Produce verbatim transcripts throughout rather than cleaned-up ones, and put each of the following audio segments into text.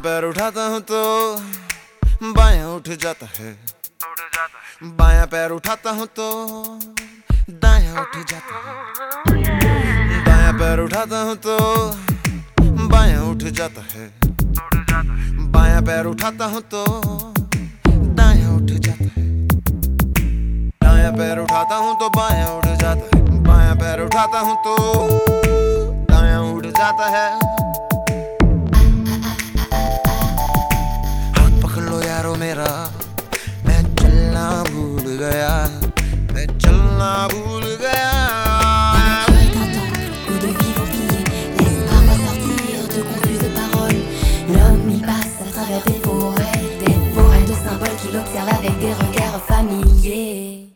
पैर उठाता हूँ तो बायां उठ जाता है, बायां पैर उठाता हूँ तो दायां उठ जाता है, दायां पैर उठाता हूँ तो बायां उठ जाता है, बायां पैर उठाता हूँ तो दायां उठ जाता है, दायां पैर उठाता हूँ तो बायां उठ जाता है, बायां पैर उठाता हूँ तो दायां उठ जाता है। हाथ पकड़ लो यारो मेरा, मैं चलना भूल गया, मैं चलना भूल गया। Des forêts, des forêts de symboles qui l'observent avec des regards familiers.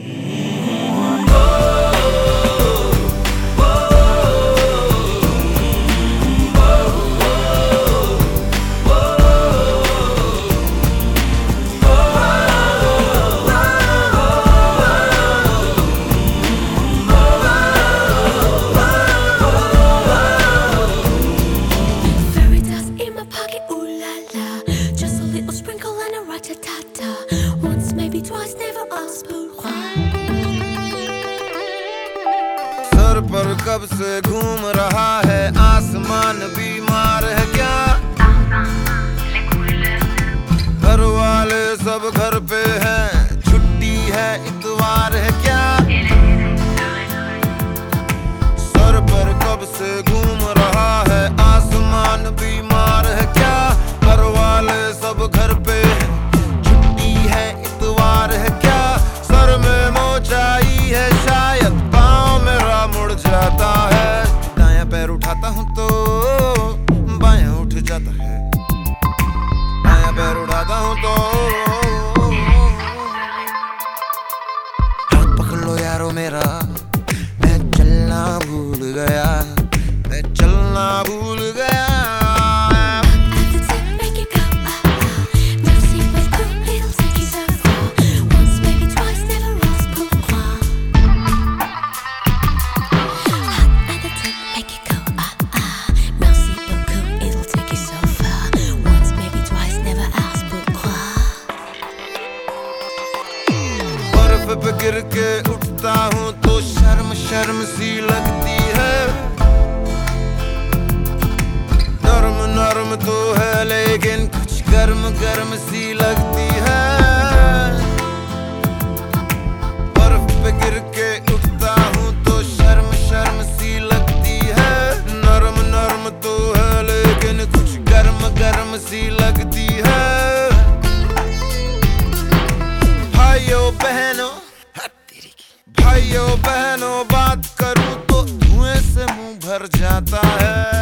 Once, maybe twice, never ask pourquoi. सर पर कब से घूम रहा है आसमान, बीमार है क्या? घर वाले सब घर पे हैं, छुट्टी है इतवार है क्या? सर पर कब से घूम रहा है आसमान, बीमार है क्या? घर वाले सब घर पे हैं, छुट्टी है इतवार है क्या? सर में मोचाई है शायद, पाँव मेरा मुड़ जाता है। दायां पैर उठाता हूँ तो बायां उठ जाता है, दायां पैर उठाता हूँ तो। हाथ पकड़ लो यारो मेरा, मैं चलना भूल गया, मैं चलना भूल गया। पे गिर के उठता हूँ तो शर्म शर्म सी लगती है, नर्म नर्म तो है लेकिन कुछ गर्म गर्म सी लगती है। बर्फ पे गिर के उठता हूँ तो शर्म शर्म सी लगती है, नर्म नर्म तो है लेकिन कुछ गर्म गर्म सी लगती है। भाइयों बहनों भाइयों बहनों बात करूं तो धुएं से मुंह भर जाता है।